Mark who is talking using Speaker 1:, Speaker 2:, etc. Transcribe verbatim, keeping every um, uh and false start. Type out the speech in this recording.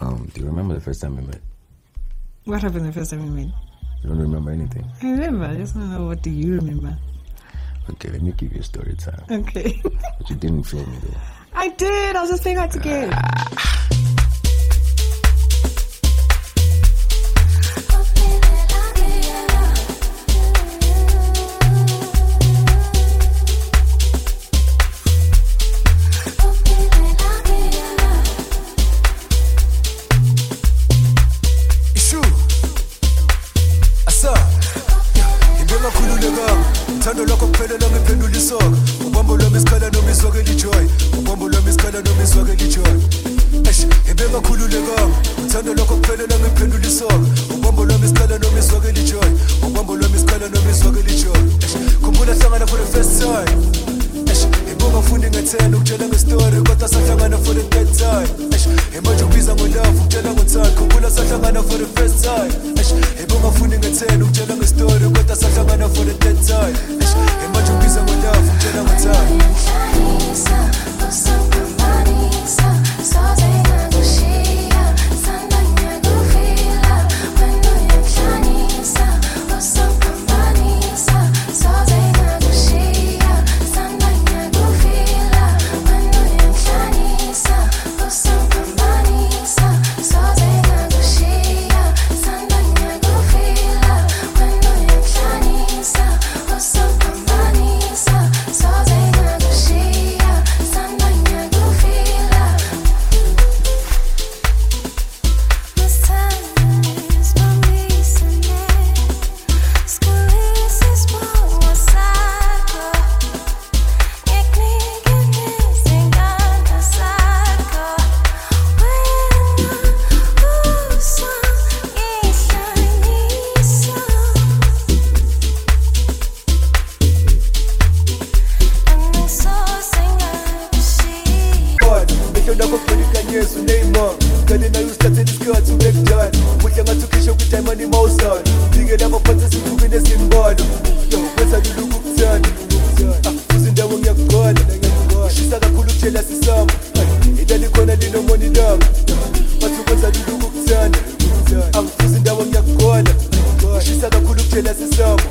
Speaker 1: Um, do you remember the first time we met?
Speaker 2: What happened the first time we met?
Speaker 1: You don't remember anything?
Speaker 2: I remember. I just don't know, what do you remember?
Speaker 1: Okay, let me give you a story time.
Speaker 2: Okay.
Speaker 1: But you didn't feel me though.
Speaker 2: I did. I was just playing hard to get.
Speaker 1: Ah.
Speaker 3: Thando lokho kuphelela ngiphendula isoka ubambo lwami isikhala noma izwake lijoy ubambo lwami isikhala noma izwake lijoy eish ebeka khululekanga thando lokho kuphelela ngiphendula isoka ubambo lwami isikhala noma izwake lijoy ubambo lwami isikhala noma izwake lijoy eish khumbula hlangana for the first time eish ebonga fundi ngethena ukutshela ngestory kodwa sahlangana for the third time eish emanje ubiza ngolove ukutshela ngothando khumbula sahlangana for the first time eish ebonga fundi ngethena ukutshela ngestory kodwa sahlangana for the third time eish emanje ubiza ngolove ukutshela ngothando Yes, Neymar. Telling you started this girl to make done. Put your to kiss you with time on the mouse on. Bigger than my fantasy to be the symbol. Yo, what's a little good turn? Ah, using the one you're gone. She's a cool look, jealous is some. It doesn't corner, no money down. But you was a little good turn. I'm using the one you're gone. She's a cool look, jealous is some.